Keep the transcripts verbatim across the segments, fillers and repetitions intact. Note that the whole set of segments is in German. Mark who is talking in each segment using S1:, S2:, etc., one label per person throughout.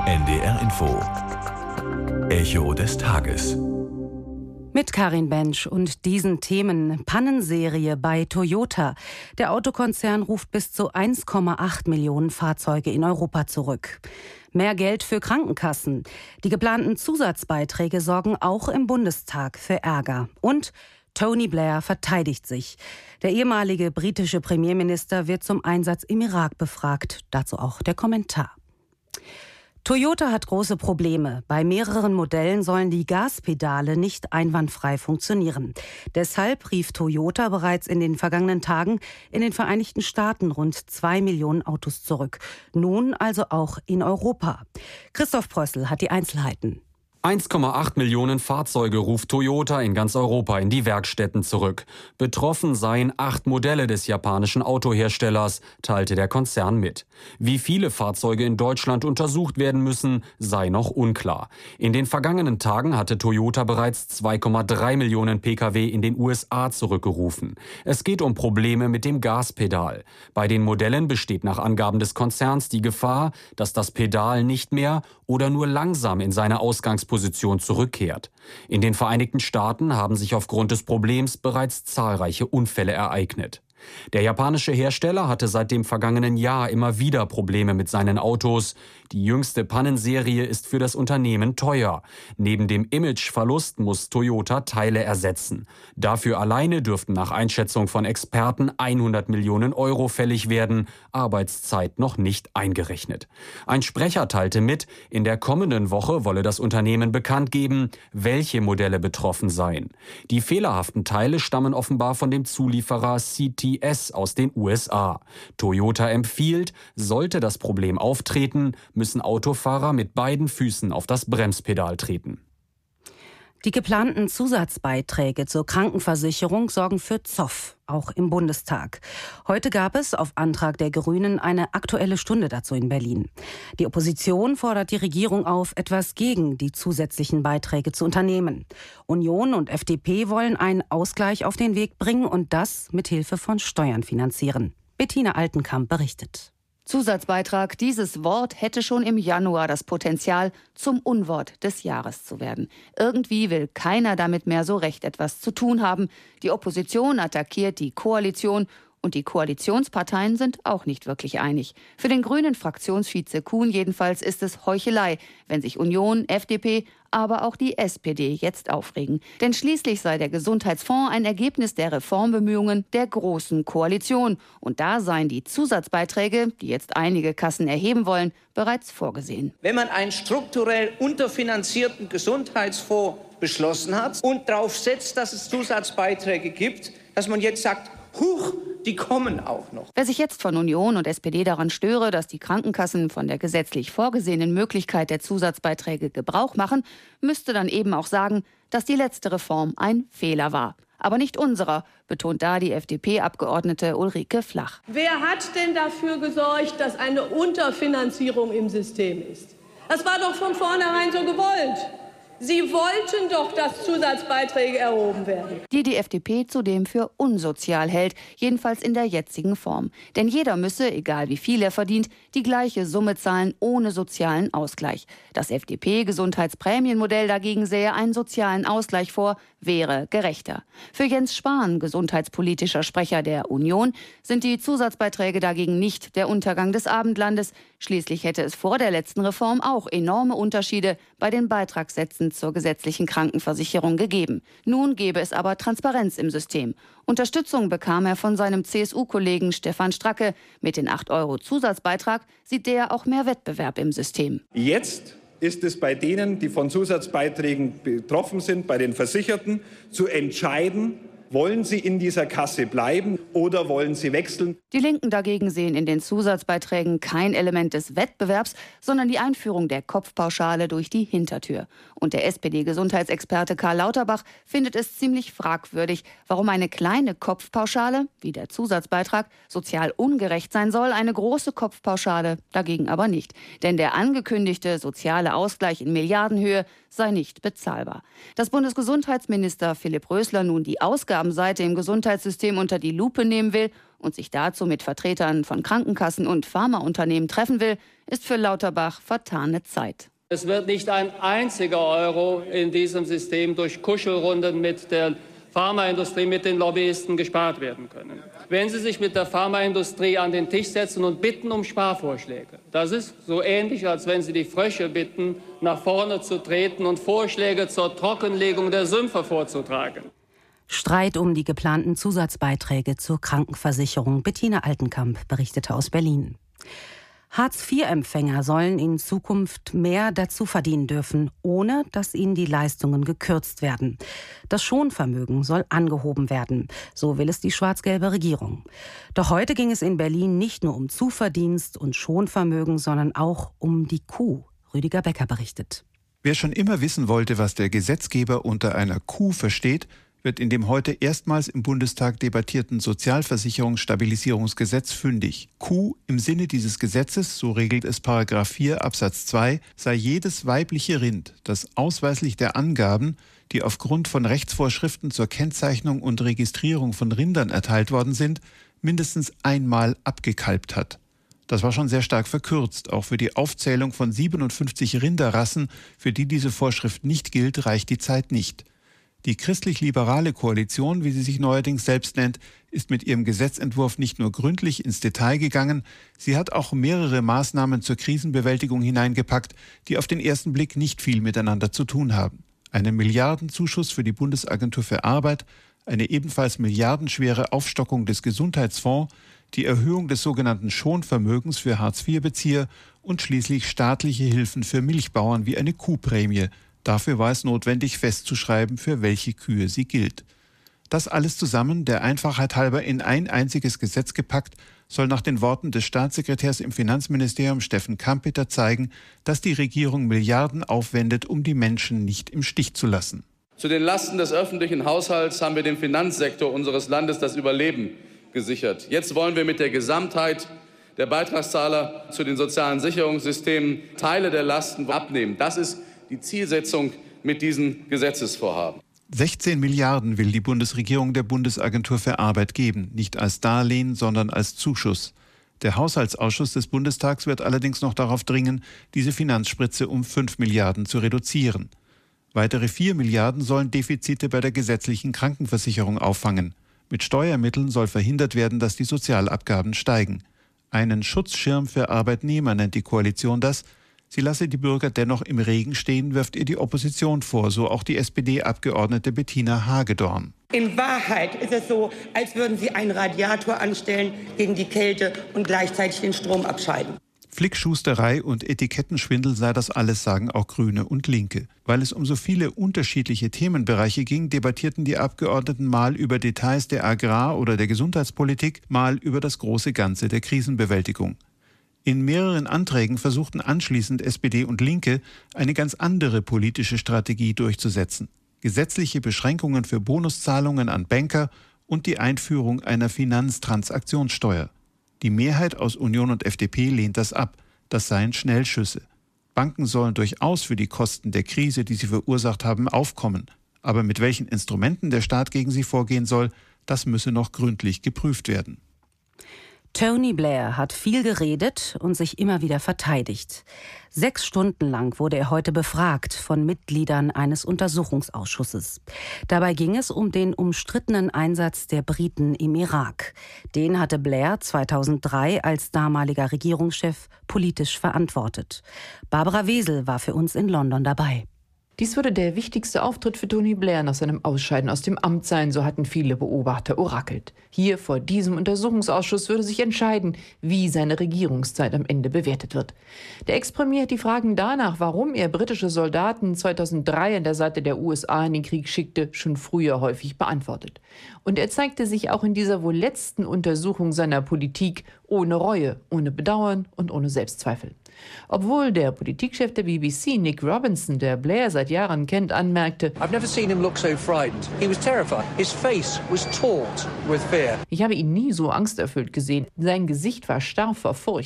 S1: N D R Info. Echo des Tages.
S2: Mit Karin Bensch und diesen Themen: Pannenserie bei Toyota. Der Autokonzern ruft bis zu eins Komma acht Millionen Fahrzeuge in Europa zurück. Mehr Geld für Krankenkassen. Die geplanten Zusatzbeiträge sorgen auch im Bundestag für Ärger. Und Tony Blair verteidigt sich. Der ehemalige britische Premierminister wird zum Einsatz im Irak befragt. Dazu auch der Kommentar. Toyota hat große Probleme. Bei mehreren Modellen sollen die Gaspedale nicht einwandfrei funktionieren. Deshalb rief Toyota bereits in den vergangenen Tagen in den Vereinigten Staaten rund zwei Millionen Autos zurück. Nun also auch in Europa. Christoph Prössl hat die Einzelheiten.
S3: eins Komma acht Millionen Fahrzeuge ruft Toyota in ganz Europa in die Werkstätten zurück. Betroffen seien acht Modelle des japanischen Autoherstellers, teilte der Konzern mit. Wie viele Fahrzeuge in Deutschland untersucht werden müssen, sei noch unklar. In den vergangenen Tagen hatte Toyota bereits zwei Komma drei Millionen Pkw in den U S A zurückgerufen. Es geht um Probleme mit dem Gaspedal. Bei den Modellen besteht nach Angaben des Konzerns die Gefahr, dass das Pedal nicht mehr oder nur langsam in seine Ausgangsposition Position zurückkehrt. In den Vereinigten Staaten haben sich aufgrund des Problems bereits zahlreiche Unfälle ereignet. Der japanische Hersteller hatte seit dem vergangenen Jahr immer wieder Probleme mit seinen Autos. Die jüngste Pannenserie ist für das Unternehmen teuer. Neben dem Imageverlust muss Toyota Teile ersetzen. Dafür alleine dürften nach Einschätzung von Experten hundert Millionen Euro fällig werden, Arbeitszeit noch nicht eingerechnet. Ein Sprecher teilte mit, in der kommenden Woche wolle das Unternehmen bekannt geben, welche Modelle betroffen seien. Die fehlerhaften Teile stammen offenbar von dem Zulieferer C T S aus den U S A. Toyota empfiehlt, sollte das Problem auftreten, müssen Autofahrer mit beiden Füßen auf das Bremspedal treten.
S2: Die geplanten Zusatzbeiträge zur Krankenversicherung sorgen für Zoff, auch im Bundestag. Heute gab es auf Antrag der Grünen eine Aktuelle Stunde dazu in Berlin. Die Opposition fordert die Regierung auf, etwas gegen die zusätzlichen Beiträge zu unternehmen. Union und F D P wollen einen Ausgleich auf den Weg bringen und das mit Hilfe von Steuern finanzieren. Bettina Altenkamp berichtet.
S4: Zusatzbeitrag, dieses Wort hätte schon im Januar das Potenzial, zum Unwort des Jahres zu werden. Irgendwie will keiner damit mehr so recht etwas zu tun haben. Die Opposition attackiert die Koalition und die Koalitionsparteien sind auch nicht wirklich einig. Für den grünen Fraktionsvize Kuhn jedenfalls ist es Heuchelei, wenn sich Union, F D P, aber auch die S P D jetzt aufregen. Denn schließlich sei der Gesundheitsfonds ein Ergebnis der Reformbemühungen der Großen Koalition. Und da seien die Zusatzbeiträge, die jetzt einige Kassen erheben wollen, bereits vorgesehen.
S5: Wenn man einen strukturell unterfinanzierten Gesundheitsfonds beschlossen hat und darauf setzt, dass es Zusatzbeiträge gibt, dass man jetzt sagt, huch, die kommen auch noch.
S4: Wer sich jetzt von Union und S P D daran störe, dass die Krankenkassen von der gesetzlich vorgesehenen Möglichkeit der Zusatzbeiträge Gebrauch machen, müsste dann eben auch sagen, dass die letzte Reform ein Fehler war. Aber nicht unserer, betont da die F D P-Abgeordnete Ulrike Flach.
S6: Wer hat denn dafür gesorgt, dass eine Unterfinanzierung im System ist? Das war doch von vornherein so gewollt. Sie wollten doch, dass Zusatzbeiträge erhoben werden.
S4: Die die F D P zudem für unsozial hält, jedenfalls in der jetzigen Form. Denn jeder müsse, egal wie viel er verdient, die gleiche Summe zahlen ohne sozialen Ausgleich. Das F D P-Gesundheitsprämienmodell dagegen sähe einen sozialen Ausgleich vor, wäre gerechter. Für Jens Spahn, gesundheitspolitischer Sprecher der Union, sind die Zusatzbeiträge dagegen nicht der Untergang des Abendlandes. Schließlich hätte es vor der letzten Reform auch enorme Unterschiede bei den Beitragssätzen zur gesetzlichen Krankenversicherung gegeben. Nun gäbe es aber Transparenz im System. Unterstützung bekam er von seinem C S U-Kollegen Stefan Stracke. Mit den acht Euro Zusatzbeitrag sieht der auch mehr Wettbewerb im System.
S7: Jetzt ist es bei denen, die von Zusatzbeiträgen betroffen sind, bei den Versicherten, zu entscheiden, wollen sie in dieser Kasse bleiben oder wollen sie wechseln?
S4: Die Linken dagegen sehen in den Zusatzbeiträgen kein Element des Wettbewerbs, sondern die Einführung der Kopfpauschale durch die Hintertür. Und der S P D-Gesundheitsexperte Karl Lauterbach findet es ziemlich fragwürdig, warum eine kleine Kopfpauschale, wie der Zusatzbeitrag, sozial ungerecht sein soll, eine große Kopfpauschale dagegen aber nicht. Denn der angekündigte soziale Ausgleich in Milliardenhöhe sei nicht bezahlbar. Dass Bundesgesundheitsminister Philipp Rösler nun die Ausgabenseite im Gesundheitssystem unter die Lupe nehmen will und sich dazu mit Vertretern von Krankenkassen und Pharmaunternehmen treffen will, ist für Lauterbach vertane Zeit.
S8: Es wird nicht ein einziger Euro in diesem System durch Kuschelrunden mit der Pharmaindustrie, mit den Lobbyisten gespart werden können. Wenn Sie sich mit der Pharmaindustrie an den Tisch setzen und bitten um Sparvorschläge, das ist so ähnlich, als wenn Sie die Frösche bitten, nach vorne zu treten und Vorschläge zur Trockenlegung der Sümpfe vorzutragen.
S2: Streit um die geplanten Zusatzbeiträge zur Krankenversicherung. Bettina Altenkamp berichtete aus Berlin. Hartz vier Empfänger sollen in Zukunft mehr dazu verdienen dürfen, ohne dass ihnen die Leistungen gekürzt werden. Das Schonvermögen soll angehoben werden. So will es die schwarz-gelbe Regierung. Doch heute ging es in Berlin nicht nur um Zuverdienst und Schonvermögen, sondern auch um die Kuh. Rüdiger Becker berichtet.
S9: Wer schon immer wissen wollte, was der Gesetzgeber unter einer Kuh versteht, wird in dem heute erstmals im Bundestag debattierten Sozialversicherungsstabilisierungsgesetz fündig. Kuh im Sinne dieses Gesetzes, so regelt es Paragraph vier Absatz zwei, sei jedes weibliche Rind, das ausweislich der Angaben, die aufgrund von Rechtsvorschriften zur Kennzeichnung und Registrierung von Rindern erteilt worden sind, mindestens einmal abgekalbt hat. Das war schon sehr stark verkürzt. Auch für die Aufzählung von siebenundfünfzig Rinderrassen, für die diese Vorschrift nicht gilt, reicht die Zeit nicht. Die christlich-liberale Koalition, wie sie sich neuerdings selbst nennt, ist mit ihrem Gesetzentwurf nicht nur gründlich ins Detail gegangen, sie hat auch mehrere Maßnahmen zur Krisenbewältigung hineingepackt, die auf den ersten Blick nicht viel miteinander zu tun haben. Einen Milliardenzuschuss für die Bundesagentur für Arbeit, eine ebenfalls milliardenschwere Aufstockung des Gesundheitsfonds, die Erhöhung des sogenannten Schonvermögens für Hartz vier Bezieher und schließlich staatliche Hilfen für Milchbauern wie eine Kuhprämie. Dafür war es notwendig, festzuschreiben, für welche Kühe sie gilt. Das alles zusammen, der Einfachheit halber in ein einziges Gesetz gepackt, soll nach den Worten des Staatssekretärs im Finanzministerium Steffen Kampeter zeigen, dass die Regierung Milliarden aufwendet, um die Menschen nicht im Stich zu lassen.
S10: Zu den Lasten des öffentlichen Haushalts haben wir dem Finanzsektor unseres Landes das Überleben gesichert. Jetzt wollen wir mit der Gesamtheit der Beitragszahler zu den sozialen Sicherungssystemen Teile der Lasten abnehmen. Das ist die Zielsetzung mit diesen Gesetzesvorhaben.
S9: sechzehn Milliarden will die Bundesregierung der Bundesagentur für Arbeit geben, nicht als Darlehen, sondern als Zuschuss. Der Haushaltsausschuss des Bundestags wird allerdings noch darauf dringen, diese Finanzspritze um fünf Milliarden zu reduzieren. Weitere vier Milliarden sollen Defizite bei der gesetzlichen Krankenversicherung auffangen. Mit Steuermitteln soll verhindert werden, dass die Sozialabgaben steigen. Einen Schutzschirm für Arbeitnehmer nennt die Koalition das. Sie lasse die Bürger dennoch im Regen stehen, wirft ihr die Opposition vor, so auch die S P D-Abgeordnete Bettina Hagedorn.
S11: In Wahrheit ist es so, als würden Sie einen Radiator anstellen gegen die Kälte und gleichzeitig den Strom abschalten.
S9: Flickschusterei und Etikettenschwindel sei das alles, sagen auch Grüne und Linke. Weil es um so viele unterschiedliche Themenbereiche ging, debattierten die Abgeordneten mal über Details der Agrar- oder der Gesundheitspolitik, mal über das große Ganze der Krisenbewältigung. In mehreren Anträgen versuchten anschließend S P D und Linke, eine ganz andere politische Strategie durchzusetzen. Gesetzliche Beschränkungen für Bonuszahlungen an Banker und die Einführung einer Finanztransaktionssteuer. Die Mehrheit aus Union und F D P lehnt das ab. Das seien Schnellschüsse. Banken sollen durchaus für die Kosten der Krise, die sie verursacht haben, aufkommen. Aber mit welchen Instrumenten der Staat gegen sie vorgehen soll, das müsse noch gründlich geprüft werden.
S2: Tony Blair hat viel geredet und sich immer wieder verteidigt. Sechs Stunden lang wurde er heute befragt von Mitgliedern eines Untersuchungsausschusses. Dabei ging es um den umstrittenen Einsatz der Briten im Irak. Den hatte Blair zweitausenddrei als damaliger Regierungschef politisch verantwortet. Barbara Wesel war für uns in London dabei.
S12: Dies würde der wichtigste Auftritt für Tony Blair nach seinem Ausscheiden aus dem Amt sein, so hatten viele Beobachter orakelt. Hier vor diesem Untersuchungsausschuss würde sich entscheiden, wie seine Regierungszeit am Ende bewertet wird. Der Ex-Premier hat die Fragen danach, warum er britische Soldaten zweitausenddrei an der Seite der U S A in den Krieg schickte, schon früher häufig beantwortet. Und er zeigte sich auch in dieser wohl letzten Untersuchung seiner Politik ohne Reue, ohne Bedauern und ohne Selbstzweifel. Obwohl der Politikchef der B B C, Nick Robinson, der Blair seit Jahren kennt, anmerkte: Ich habe ihn nie so angsterfüllt gesehen. Sein Gesicht war starr vor Furcht.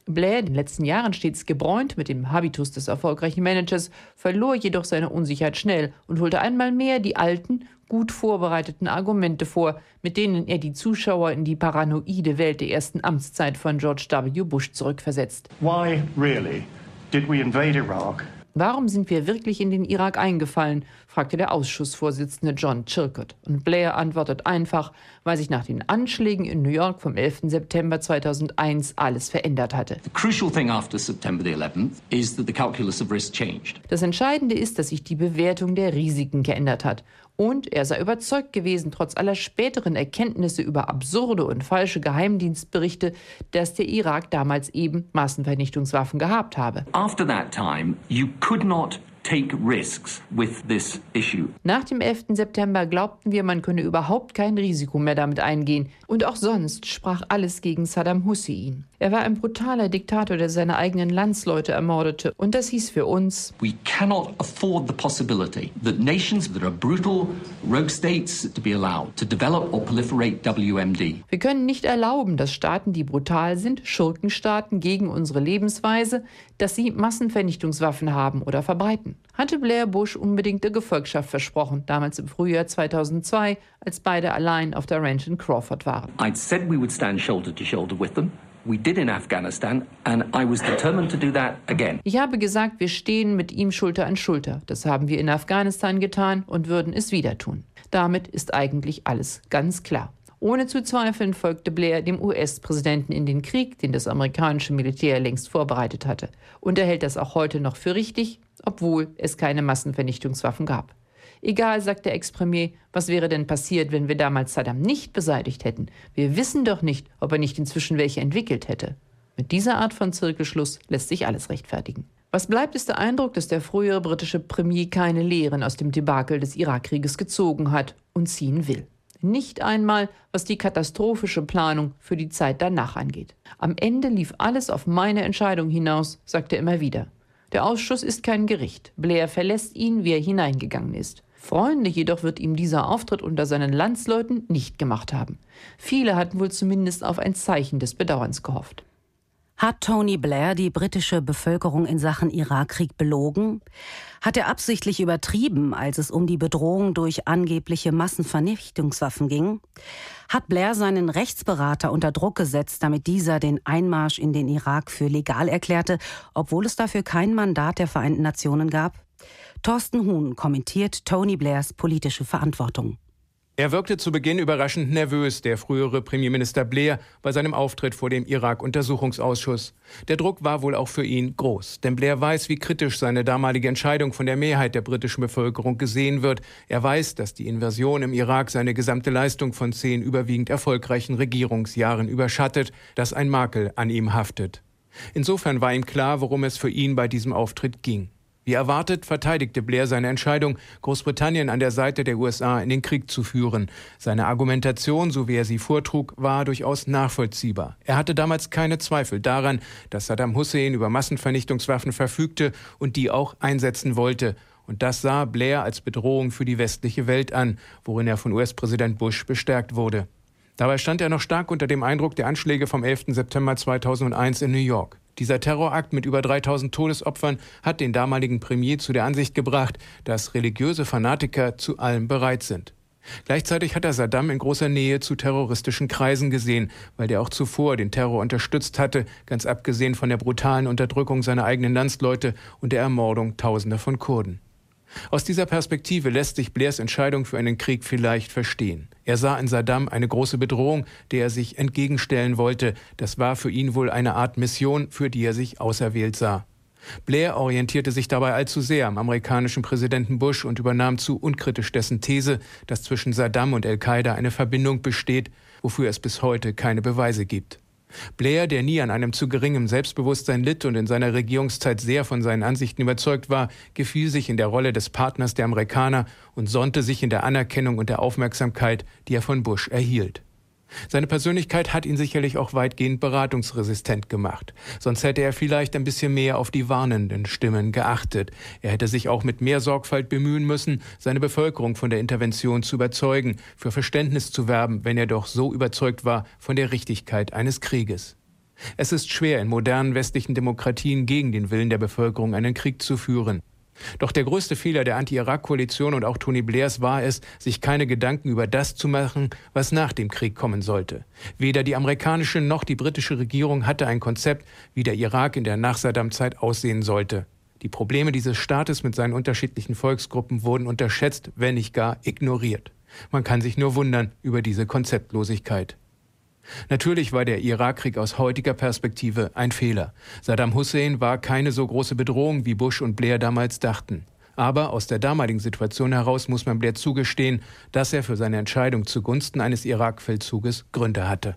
S12: Blair, in den letzten Jahren stets gebräunt mit dem Habitus des erfolgreichen Managers, verlor jedoch seine Unsicherheit schnell und holte einmal mehr die alten, gut vorbereiteten Argumente vor, mit denen er die Zuschauer in die paranoide Welt der ersten Amtszeit von George W. Bush zurückversetzt.
S13: Why really did we invade Iraq?
S12: Warum sind wir wirklich in den Irak eingefallen, fragte der Ausschussvorsitzende John Chilcot. Und Blair antwortet einfach, weil sich nach den Anschlägen in New York vom elften September zweitausendeins alles verändert hatte.
S14: The crucial thing after September the eleventh is that the calculus of risk changed.
S12: Das Entscheidende ist, dass sich die Bewertung der Risiken geändert hat. Und er sei überzeugt gewesen, trotz aller späteren Erkenntnisse über absurde und falsche Geheimdienstberichte, dass der Irak damals eben Massenvernichtungswaffen gehabt habe.
S14: After that time, you could not take risks with this issue.
S12: Nach dem elften September glaubten wir, man könne überhaupt kein Risiko mehr damit eingehen. Und auch sonst sprach alles gegen Saddam Hussein. Er war ein brutaler Diktator, der seine eigenen Landsleute ermordete. Und das hieß für uns:
S14: We cannot afford the possibility that nations that are brutal rogue states to be allowed to develop or proliferate W M D.
S12: Wir können nicht erlauben, dass Staaten, die brutal sind, Schurkenstaaten gegen unsere Lebensweise, dass sie Massenvernichtungswaffen haben oder verbreiten. Hatte Blair Bush unbedingt der Gefolgschaft versprochen, damals im Frühjahr zweitausendzwei, als beide allein auf der Ranch in Crawford waren.
S14: I'd said we would stand shoulder to shoulder with them. We did in Afghanistan and I was determined to do that again.
S12: Ich habe gesagt, wir stehen mit ihm Schulter an Schulter. Das haben wir in Afghanistan getan und würden es wieder tun. Damit ist eigentlich alles ganz klar. Ohne zu zweifeln folgte Blair dem U S-Präsidenten in den Krieg, den das amerikanische Militär längst vorbereitet hatte. Und er hält das auch heute noch für richtig, obwohl es keine Massenvernichtungswaffen gab. Egal, sagt der Ex-Premier, was wäre denn passiert, wenn wir damals Saddam nicht beseitigt hätten? Wir wissen doch nicht, ob er nicht inzwischen welche entwickelt hätte. Mit dieser Art von Zirkelschluss lässt sich alles rechtfertigen. Was bleibt, ist der Eindruck, dass der frühere britische Premier keine Lehren aus dem Debakel des Irakkrieges gezogen hat und ziehen will. Nicht einmal, was die katastrophische Planung für die Zeit danach angeht. Am Ende lief alles auf meine Entscheidung hinaus, sagt er immer wieder. Der Ausschuss ist kein Gericht. Blair verlässt ihn, wie er hineingegangen ist. Freunde jedoch wird ihm dieser Auftritt unter seinen Landsleuten nicht gemacht haben. Viele hatten wohl zumindest auf ein Zeichen des Bedauerns gehofft.
S2: Hat Tony Blair die britische Bevölkerung in Sachen Irakkrieg belogen? Hat er absichtlich übertrieben, als es um die Bedrohung durch angebliche Massenvernichtungswaffen ging? Hat Blair seinen Rechtsberater unter Druck gesetzt, damit dieser den Einmarsch in den Irak für legal erklärte, obwohl es dafür kein Mandat der Vereinten Nationen gab? Thorsten Huhn kommentiert Tony Blairs politische Verantwortung.
S15: Er wirkte zu Beginn überraschend nervös, der frühere Premierminister Blair, bei seinem Auftritt vor dem Irak-Untersuchungsausschuss. Der Druck war wohl auch für ihn groß, denn Blair weiß, wie kritisch seine damalige Entscheidung von der Mehrheit der britischen Bevölkerung gesehen wird. Er weiß, dass die Invasion im Irak seine gesamte Leistung von zehn überwiegend erfolgreichen Regierungsjahren überschattet, dass ein Makel an ihm haftet. Insofern war ihm klar, worum es für ihn bei diesem Auftritt ging. Wie erwartet verteidigte Blair seine Entscheidung, Großbritannien an der Seite der U S A in den Krieg zu führen. Seine Argumentation, so wie er sie vortrug, war durchaus nachvollziehbar. Er hatte damals keine Zweifel daran, dass Saddam Hussein über Massenvernichtungswaffen verfügte und die auch einsetzen wollte. Und das sah Blair als Bedrohung für die westliche Welt an, worin er von U S-Präsident Bush bestärkt wurde. Dabei stand er noch stark unter dem Eindruck der Anschläge vom elften September zweitausendeins in New York. Dieser Terrorakt mit über dreitausend Todesopfern hat den damaligen Premier zu der Ansicht gebracht, dass religiöse Fanatiker zu allem bereit sind. Gleichzeitig hat er Saddam in großer Nähe zu terroristischen Kreisen gesehen, weil der auch zuvor den Terror unterstützt hatte, ganz abgesehen von der brutalen Unterdrückung seiner eigenen Landsleute und der Ermordung Tausender von Kurden. Aus dieser Perspektive lässt sich Blairs Entscheidung für einen Krieg vielleicht verstehen. Er sah in Saddam eine große Bedrohung, der er sich entgegenstellen wollte. Das war für ihn wohl eine Art Mission, für die er sich auserwählt sah. Blair orientierte sich dabei allzu sehr am amerikanischen Präsidenten Bush und übernahm zu unkritisch dessen These, dass zwischen Saddam und Al-Qaida eine Verbindung besteht, wofür es bis heute keine Beweise gibt. Blair, der nie an einem zu geringem Selbstbewusstsein litt und in seiner Regierungszeit sehr von seinen Ansichten überzeugt war, gefiel sich in der Rolle des Partners der Amerikaner und sonnte sich in der Anerkennung und der Aufmerksamkeit, die er von Bush erhielt. Seine Persönlichkeit hat ihn sicherlich auch weitgehend beratungsresistent gemacht. Sonst hätte er vielleicht ein bisschen mehr auf die warnenden Stimmen geachtet. Er hätte sich auch mit mehr Sorgfalt bemühen müssen, seine Bevölkerung von der Intervention zu überzeugen, für Verständnis zu werben, wenn er doch so überzeugt war von der Richtigkeit eines Krieges. Es ist schwer, in modernen westlichen Demokratien gegen den Willen der Bevölkerung einen Krieg zu führen. Doch der größte Fehler der Anti-Irak-Koalition und auch Tony Blairs war es, sich keine Gedanken über das zu machen, was nach dem Krieg kommen sollte. Weder die amerikanische noch die britische Regierung hatte ein Konzept, wie der Irak in der Nach-Saddam-Zeit aussehen sollte. Die Probleme dieses Staates mit seinen unterschiedlichen Volksgruppen wurden unterschätzt, wenn nicht gar ignoriert. Man kann sich nur wundern über diese Konzeptlosigkeit. Natürlich war der Irakkrieg aus heutiger Perspektive ein Fehler. Saddam Hussein war keine so große Bedrohung, wie Bush und Blair damals dachten. Aber aus der damaligen Situation heraus muss man Blair zugestehen, dass er für seine Entscheidung zugunsten eines Irakfeldzuges Gründe hatte.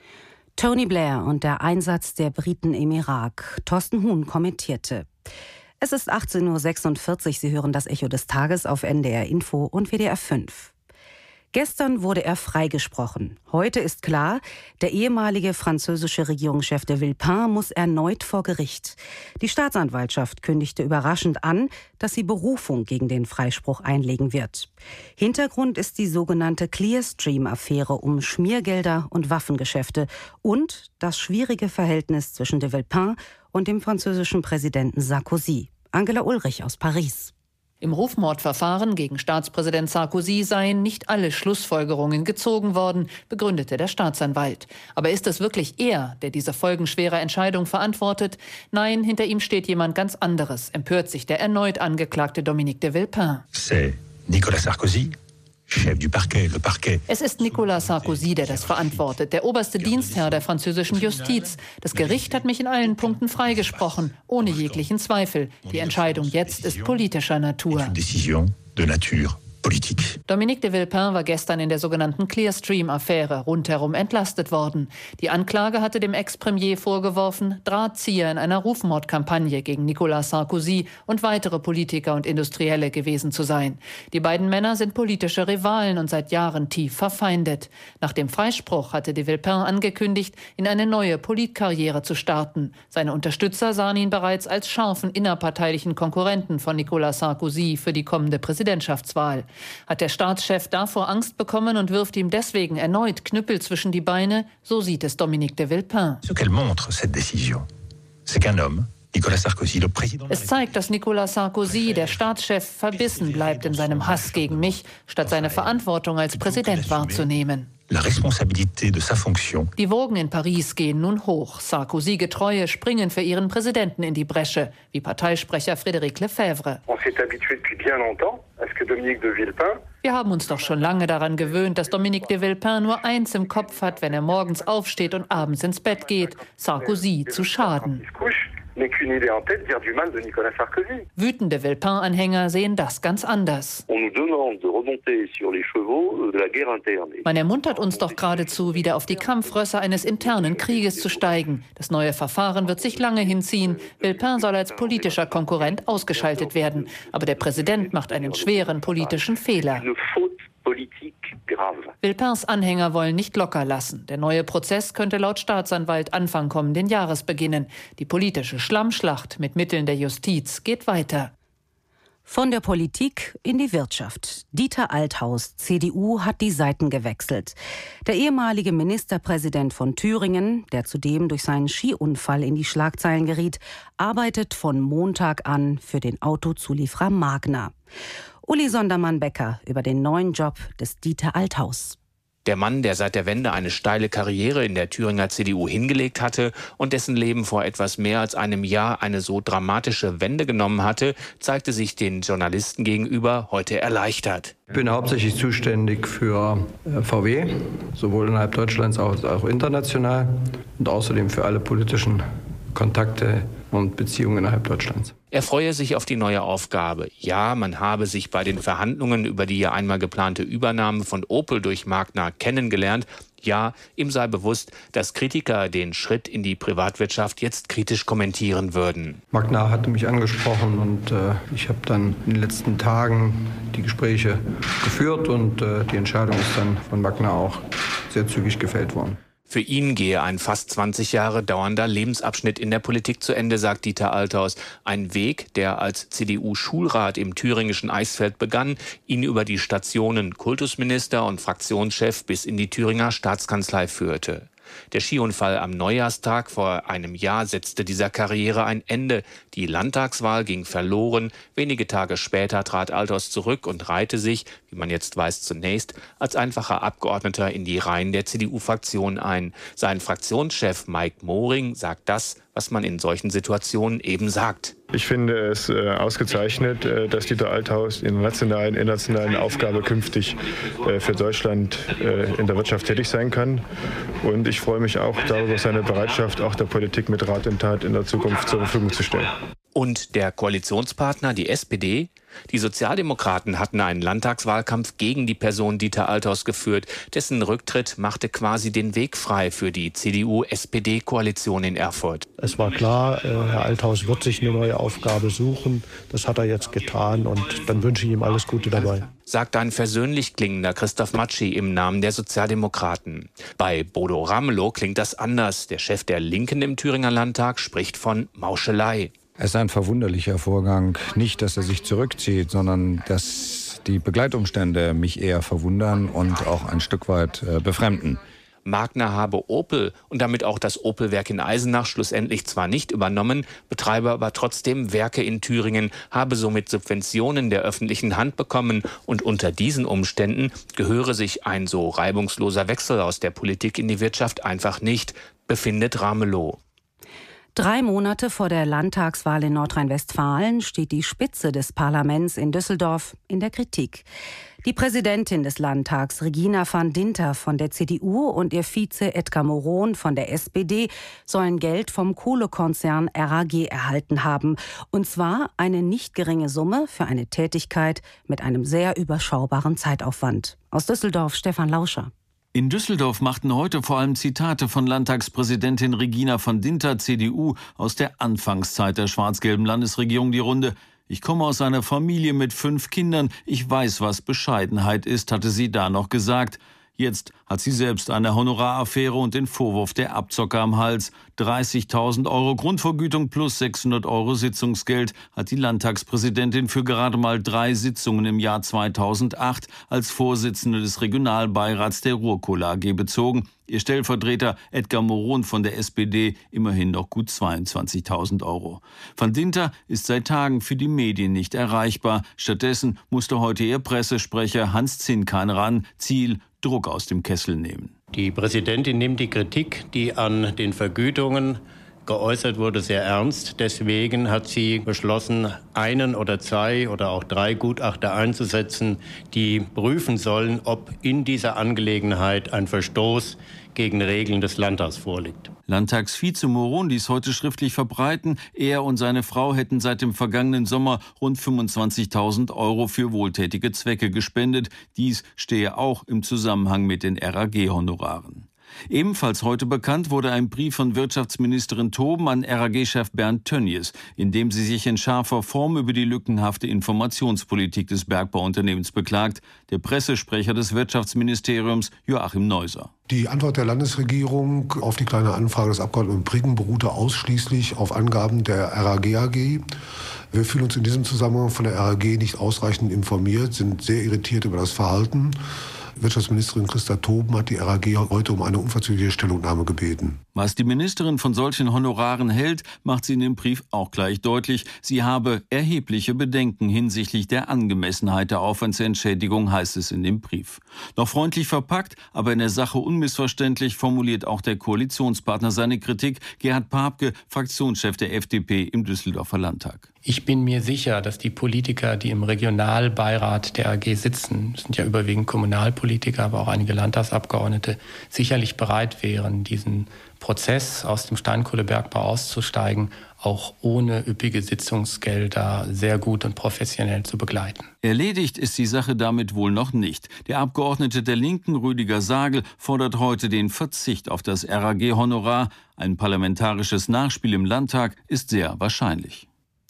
S2: Tony Blair und der Einsatz der Briten im Irak. Thorsten Huhn kommentierte. Es ist achtzehn Uhr sechsundvierzig. Sie hören das Echo des Tages auf N D R Info und W D R fünf. Gestern wurde er freigesprochen. Heute ist klar, der ehemalige französische Regierungschef de Villepin muss erneut vor Gericht. Die Staatsanwaltschaft kündigte überraschend an, dass sie Berufung gegen den Freispruch einlegen wird. Hintergrund ist die sogenannte Clearstream-Affäre um Schmiergelder und Waffengeschäfte und das schwierige Verhältnis zwischen de Villepin und dem französischen Präsidenten Sarkozy. Angela Ulrich aus Paris.
S12: Im Rufmordverfahren gegen Staatspräsident Sarkozy seien nicht alle Schlussfolgerungen gezogen worden, begründete der Staatsanwalt. Aber ist es wirklich er, der diese folgenschwere Entscheidung verantwortet? Nein, hinter ihm steht jemand ganz anderes, empört sich der erneut angeklagte Dominique de Villepin.
S16: C'est Nicolas Sarkozy. Chef du parquet, le parquet.
S12: Es ist Nicolas Sarkozy, der das verantwortet, der oberste Dienstherr der französischen Justiz. Das Gericht hat mich in allen Punkten freigesprochen, ohne jeglichen Zweifel. Die Entscheidung jetzt ist politischer Natur.
S16: Décision de nature. Politik.
S12: Dominique de Villepin war gestern in der sogenannten Clearstream-Affäre rundherum entlastet worden. Die Anklage hatte dem Ex-Premier vorgeworfen, Drahtzieher in einer Rufmordkampagne gegen Nicolas Sarkozy und weitere Politiker und Industrielle gewesen zu sein. Die beiden Männer sind politische Rivalen und seit Jahren tief verfeindet. Nach dem Freispruch hatte de Villepin angekündigt, in eine neue Politkarriere zu starten. Seine Unterstützer sahen ihn bereits als scharfen innerparteilichen Konkurrenten von Nicolas Sarkozy für die kommende Präsidentschaftswahl. Hat der Staatschef davor Angst bekommen und wirft ihm deswegen erneut Knüppel zwischen die Beine? So sieht es Dominique de Villepin.
S16: Ce qu'elle montre, cette décision, c'est qu'un homme, Nicolas Sarkozy, le président.
S12: Es zeigt, dass Nicolas Sarkozy, der Staatschef, verbissen bleibt in seinem Hass gegen mich, statt seine Verantwortung als Präsident wahrzunehmen.
S16: La responsabilité de sa fonction.
S12: Die Wogen in Paris gehen nun hoch. Sarkozy-Getreue springen für ihren Präsidenten in die Bresche, wie Parteisprecher Frédéric Lefebvre. Wir haben uns doch schon lange daran gewöhnt, dass Dominique de Villepin nur eins im Kopf hat, wenn er morgens aufsteht und abends ins Bett geht: Sarkozy zu schaden. Wütende Villepin-Anhänger sehen das ganz anders. Man ermuntert uns doch geradezu, wieder auf die Kampfrösser eines internen Krieges zu steigen. Das neue Verfahren wird sich lange hinziehen. Villepin soll als politischer Konkurrent ausgeschaltet werden. Aber der Präsident macht einen schweren politischen Fehler. Villepins Anhänger wollen nicht locker lassen. Der neue Prozess könnte laut Staatsanwalt Anfang kommenden Jahres beginnen. Die politische Schlammschlacht mit Mitteln der Justiz geht weiter.
S2: Von der Politik in die Wirtschaft. Dieter Althaus, C D U, hat die Seiten gewechselt. Der ehemalige Ministerpräsident von Thüringen, der zudem durch seinen Skiunfall in die Schlagzeilen geriet, arbeitet von Montag an für den Autozulieferer Magna. Uli Sondermann-Becker über den neuen Job des Dieter Althaus.
S17: Der Mann, der seit der Wende eine steile Karriere in der Thüringer C D U hingelegt hatte und dessen Leben vor etwas mehr als einem Jahr eine so dramatische Wende genommen hatte, zeigte sich den Journalisten gegenüber heute erleichtert.
S18: Ich bin hauptsächlich zuständig für V W, sowohl innerhalb Deutschlands als auch international und außerdem für alle politischen Kontakte und Beziehungen innerhalb Deutschlands.
S17: Er freue sich auf die neue Aufgabe. Ja, man habe sich bei den Verhandlungen über die ja einmal geplante Übernahme von Opel durch Magna kennengelernt. Ja, ihm sei bewusst, dass Kritiker den Schritt in die Privatwirtschaft jetzt kritisch kommentieren würden.
S18: Magna hatte mich angesprochen und äh, ich habe dann in den letzten Tagen die Gespräche geführt und äh, die Entscheidung ist dann von Magna auch sehr zügig gefällt worden.
S17: Für ihn gehe ein fast zwanzig Jahre dauernder Lebensabschnitt in der Politik zu Ende, sagt Dieter Althaus. Ein Weg, der als C D U-Schulrat im thüringischen Eisfeld begann, ihn über die Stationen Kultusminister und Fraktionschef bis in die Thüringer Staatskanzlei führte. Der Skiunfall am Neujahrstag vor einem Jahr setzte dieser Karriere ein Ende. Die Landtagswahl ging verloren. Wenige Tage später trat Althaus zurück und reihte sich, wie man jetzt weiß, zunächst als einfacher Abgeordneter in die Reihen der C D U-Fraktion ein. Sein Fraktionschef Mike Moring sagt das, was man in solchen Situationen eben sagt.
S19: Ich finde es äh, ausgezeichnet, äh, dass Dieter Althaus in der nationalen, internationalen Aufgabe künftig äh, für Deutschland äh, in der Wirtschaft tätig sein kann. Und ich freue mich auch darüber, seine Bereitschaft, auch der Politik mit Rat und Tat in der Zukunft zur Verfügung zu stellen.
S17: Und der Koalitionspartner, die S P D? Die Sozialdemokraten hatten einen Landtagswahlkampf gegen die Person Dieter Althaus geführt. Dessen Rücktritt machte quasi den Weg frei für die C D U-S P D-Koalition in Erfurt.
S20: Es war klar, Herr Althaus wird sich eine neue Aufgabe suchen. Das hat er jetzt getan und dann wünsche ich ihm alles Gute dabei.
S17: Sagt ein versöhnlich klingender Christoph Matschi im Namen der Sozialdemokraten. Bei Bodo Ramelow klingt das anders. Der Chef der Linken im Thüringer Landtag spricht von Mauschelei.
S21: Es ist ein verwunderlicher Vorgang. Nicht, dass er sich zurückzieht, sondern dass die Begleitumstände mich eher verwundern und auch ein Stück weit äh, befremden.
S17: Magna habe Opel und damit auch das Opel-Werk in Eisenach schlussendlich zwar nicht übernommen, betreibe aber trotzdem Werke in Thüringen, habe somit Subventionen der öffentlichen Hand bekommen und unter diesen Umständen gehöre sich ein so reibungsloser Wechsel aus der Politik in die Wirtschaft einfach nicht, befindet Ramelow.
S2: Drei Monate vor der Landtagswahl in Nordrhein-Westfalen steht die Spitze des Parlaments in Düsseldorf in der Kritik. Die Präsidentin des Landtags, Regina van Dinter von der C D U und ihr Vize Edgar Moron von der S P D sollen Geld vom Kohlekonzern R A G erhalten haben. Und zwar eine nicht geringe Summe für eine Tätigkeit mit einem sehr überschaubaren Zeitaufwand. Aus Düsseldorf Stefan Lauscher.
S22: In Düsseldorf machten heute vor allem Zitate von Landtagspräsidentin Regina van Dinter, C D U, aus der Anfangszeit der schwarz-gelben Landesregierung die Runde. Ich komme aus einer Familie mit fünf Kindern. Ich weiß, was Bescheidenheit ist, hatte sie da noch gesagt. Jetzt hat sie selbst eine Honoraraffäre und den Vorwurf der Abzocker am Hals. dreißigtausend Euro Grundvergütung plus sechshundert Euro Sitzungsgeld hat die Landtagspräsidentin für gerade mal drei Sitzungen im Jahr zweitausendacht als Vorsitzende des Regionalbeirats der Ruhrkohle A G bezogen. Ihr Stellvertreter Edgar Moron von der S P D immerhin noch gut zweiundzwanzigtausend Euro. Van Dinter ist seit Tagen für die Medien nicht erreichbar. Stattdessen musste heute ihr Pressesprecher Hans Zinkan ran. Ziel: Druck aus dem Kessel nehmen.
S23: Die Präsidentin nimmt die Kritik, die an den Vergütungen geäußert wurde, sehr ernst. Deswegen hat sie beschlossen, einen oder zwei oder auch drei Gutachter einzusetzen, die prüfen sollen, ob in dieser Angelegenheit ein Verstoß gegen Regeln des Landtags vorliegt.
S22: Landtagsvize Moron ließ heute schriftlich verbreiten, er und seine Frau hätten seit dem vergangenen Sommer rund fünfundzwanzigtausend Euro für wohltätige Zwecke gespendet. Dies stehe auch im Zusammenhang mit den R A G-Honoraren. Ebenfalls heute bekannt wurde ein Brief von Wirtschaftsministerin Toben an R A G-Chef Bernd Tönnies, in dem sie sich in scharfer Form über die lückenhafte Informationspolitik des Bergbauunternehmens beklagt. Der Pressesprecher des Wirtschaftsministeriums Joachim Neuser.
S24: Die Antwort der Landesregierung auf die Kleine Anfrage des Abgeordneten Priggen beruhte ausschließlich auf Angaben der R A G A G. Wir fühlen uns in diesem Zusammenhang von der R A G nicht ausreichend informiert, sind sehr irritiert über das Verhalten. Wirtschaftsministerin Christa Toben hat die R A G heute um eine unverzügliche Stellungnahme gebeten.
S22: Was die Ministerin von solchen Honoraren hält, macht sie in dem Brief auch gleich deutlich. Sie habe erhebliche Bedenken hinsichtlich der Angemessenheit der Aufwandsentschädigung, heißt es in dem Brief. Noch freundlich verpackt, aber in der Sache unmissverständlich formuliert auch der Koalitionspartner seine Kritik. Gerhard Papke, Fraktionschef der F D P im Düsseldorfer Landtag.
S25: Ich bin mir sicher, dass die Politiker, die im Regionalbeirat der A G sitzen, das sind ja überwiegend Kommunalpolitiker, aber auch einige Landtagsabgeordnete, sicherlich bereit wären, diesen Prozess aus dem Steinkohlebergbau auszusteigen, auch ohne üppige Sitzungsgelder sehr gut und professionell zu begleiten.
S22: Erledigt ist die Sache damit wohl noch nicht. Der Abgeordnete der Linken, Rüdiger Sagel, fordert heute den Verzicht auf das R A G-Honorar. Ein parlamentarisches Nachspiel im Landtag ist sehr wahrscheinlich.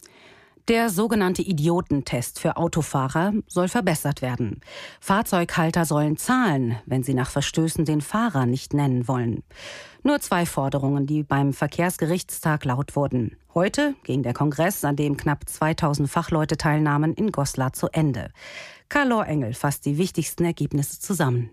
S2: Der sogenannte Idiotentest für Autofahrer soll verbessert werden. Fahrzeughalter sollen zahlen, wenn sie nach Verstößen den Fahrer nicht nennen wollen. Nur zwei Forderungen, die beim Verkehrsgerichtstag laut wurden. Heute ging der Kongress, an dem knapp zweitausend Fachleute teilnahmen, in Goslar zu Ende. Karl Engel fasst die wichtigsten Ergebnisse zusammen.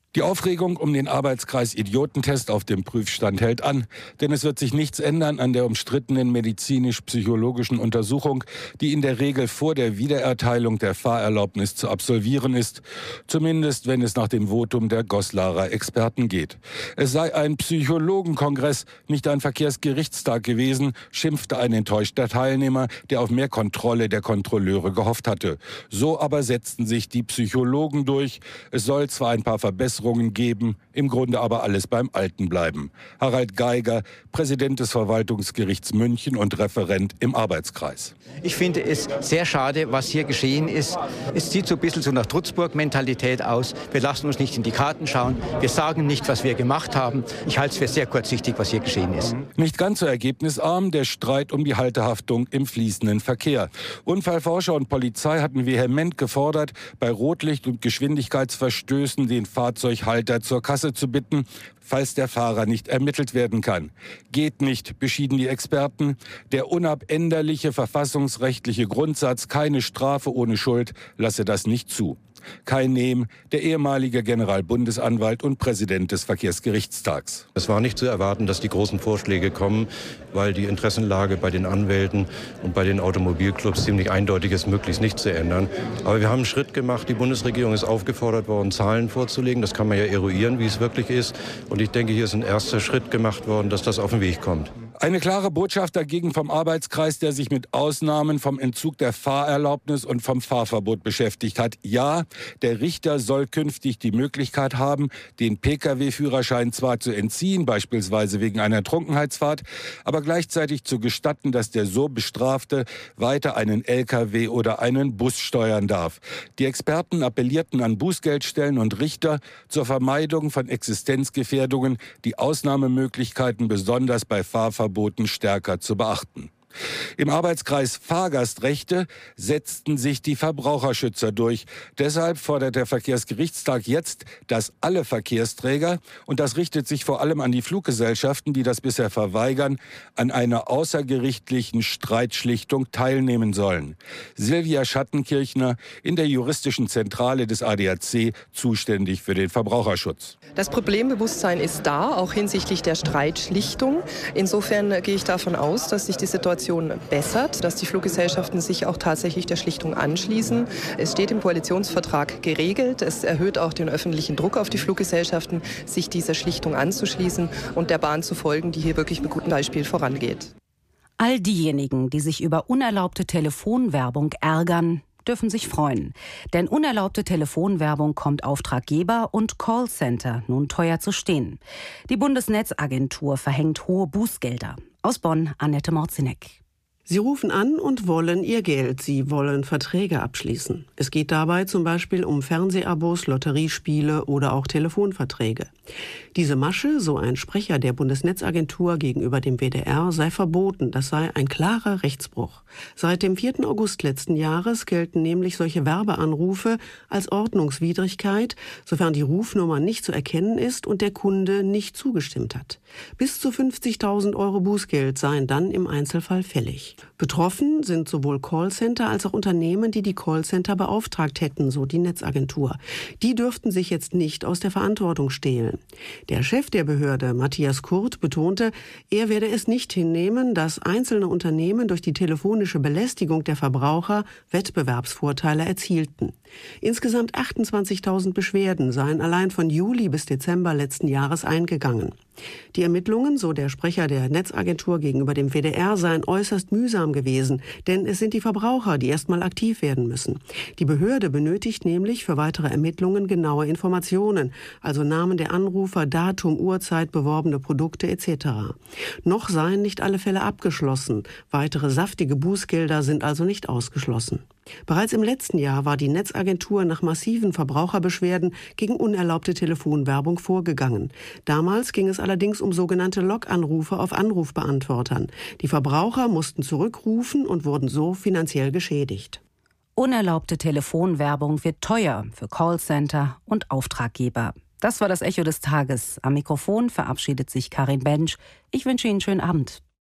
S1: Die Aufregung um den Arbeitskreis Idiotentest auf dem Prüfstand hält an, denn es wird sich nichts ändern an der umstrittenen medizinisch-psychologischen Untersuchung, die in der Regel vor der Wiedererteilung der Fahrerlaubnis zu absolvieren ist, zumindest wenn es nach dem Votum der Goslarer Experten geht. Es sei ein Psychologenkongress, nicht ein Verkehrsgerichtstag gewesen, schimpfte ein enttäuschter Teilnehmer, der auf mehr Kontrolle der Kontrolleure gehofft hatte. So aber setzten sich die Psychologen durch. Es soll zwar ein paar Verbesserungen geben, im Grunde aber alles beim Alten bleiben. Harald Geiger, Präsident des Verwaltungsgerichts München und Referent im Arbeitskreis.
S3: Ich finde es sehr schade, was hier geschehen ist. Es sieht so ein bisschen so nach Trutzburg-Mentalität aus. Wir lassen uns nicht in die Karten schauen. Wir sagen nicht, was wir gemacht haben. Ich halte es für sehr kurzsichtig, was hier geschehen ist.
S1: Nicht ganz so ergebnisarm der Streit um die Haltehaftung im fließenden Verkehr. Unfallforscher und Polizei hatten vehement gefordert, bei Rotlicht- und Geschwindigkeitsverstößen den Fahrzeughalter zur Kasse zu bitten, falls der Fahrer nicht ermittelt werden kann. Geht nicht, beschieden die Experten. Der unabänderliche verfassungsrechtliche Grundsatz, keine Strafe ohne Schuld, lasse das nicht zu. Kai Nehm, der ehemalige Generalbundesanwalt und Präsident des Verkehrsgerichtstags.
S5: Es war nicht zu erwarten, dass die großen Vorschläge kommen, weil die Interessenlage bei den Anwälten und bei den Automobilclubs ziemlich eindeutig ist, möglichst nicht zu ändern. Aber wir haben einen Schritt gemacht. Die Bundesregierung ist aufgefordert worden, Zahlen vorzulegen. Das kann man ja eruieren, wie es wirklich ist. Und ich denke, hier ist ein erster Schritt gemacht worden, dass das auf den Weg kommt.
S1: Eine klare Botschaft dagegen vom Arbeitskreis, der sich mit Ausnahmen vom Entzug der Fahrerlaubnis und vom Fahrverbot beschäftigt hat. Ja, der Richter soll künftig die Möglichkeit haben, den Pkw-Führerschein zwar zu entziehen, beispielsweise wegen einer Trunkenheitsfahrt, aber gleichzeitig zu gestatten, dass der so Bestrafte weiter einen L K W oder einen Bus steuern darf. Die Experten appellierten an Bußgeldstellen und Richter zur Vermeidung von Existenzgefährdungen, die Ausnahmemöglichkeiten besonders bei Fahrverboten stärker zu beachten. Im Arbeitskreis Fahrgastrechte setzten sich die Verbraucherschützer durch. Deshalb fordert der Verkehrsgerichtstag jetzt, dass alle Verkehrsträger, und das richtet sich vor allem an die Fluggesellschaften, die das bisher verweigern, an einer außergerichtlichen Streitschlichtung teilnehmen sollen. Silvia Schattenkirchner, in der juristischen Zentrale des A D A C, zuständig für den Verbraucherschutz.
S6: Das Problembewusstsein ist da, auch hinsichtlich der Streitschlichtung. Insofern gehe ich davon aus, dass sich die Situation bessert, dass die Fluggesellschaften sich auch tatsächlich der Schlichtung anschließen. Es steht im Koalitionsvertrag geregelt. Es erhöht auch den öffentlichen Druck auf die Fluggesellschaften, sich dieser Schlichtung anzuschließen und der Bahn zu folgen, die hier wirklich mit gutem Beispiel vorangeht.
S2: All diejenigen, die sich über unerlaubte Telefonwerbung ärgern, dürfen sich freuen. Denn unerlaubte Telefonwerbung kommt Auftraggeber und Callcenter nun teuer zu stehen. Die Bundesnetzagentur verhängt hohe Bußgelder. Aus Bonn, Annette Morzinek.
S7: Sie rufen an und wollen ihr Geld. Sie wollen Verträge abschließen. Es geht dabei zum Beispiel um Fernsehabos, Lotteriespiele oder auch Telefonverträge. Diese Masche, so ein Sprecher der Bundesnetzagentur gegenüber dem W D R, sei verboten. Das sei ein klarer Rechtsbruch. Seit dem vierten August letzten Jahres gelten nämlich solche Werbeanrufe als Ordnungswidrigkeit, sofern die Rufnummer nicht zu erkennen ist und der Kunde nicht zugestimmt hat. Bis zu fünfzigtausend Euro Bußgeld seien dann im Einzelfall fällig. Betroffen sind sowohl Callcenter als auch Unternehmen, die die Callcenter beauftragt hätten, so die Netzagentur. Die dürften sich jetzt nicht aus der Verantwortung stehlen. Der Chef der Behörde, Matthias Kurt, betonte, er werde es nicht hinnehmen, dass einzelne Unternehmen durch die telefonische Belästigung der Verbraucher Wettbewerbsvorteile erzielten. Insgesamt achtundzwanzigtausend Beschwerden seien allein von Juli bis Dezember letzten Jahres eingegangen. Die Ermittlungen, so der Sprecher der Netzagentur gegenüber dem W D R, seien äußerst mühsam gewesen, denn es sind die Verbraucher, die erstmal aktiv werden müssen. Die Behörde benötigt nämlich für weitere Ermittlungen genaue Informationen, also Namen der Anrufer, Datum, Uhrzeit, beworbene Produkte et cetera. Noch seien nicht alle Fälle abgeschlossen. Weitere saftige Bußgelder sind also nicht ausgeschlossen. Bereits im letzten Jahr war die Netzagentur nach massiven Verbraucherbeschwerden gegen unerlaubte Telefonwerbung vorgegangen. Damals ging es allerdings um sogenannte Log-Anrufe auf Anrufbeantwortern. Die Verbraucher mussten zurückrufen und wurden so finanziell geschädigt.
S2: Unerlaubte Telefonwerbung wird teuer für Callcenter und Auftraggeber. Das war das Echo des Tages. Am Mikrofon verabschiedet sich Karin Bensch. Ich wünsche Ihnen einen schönen Abend.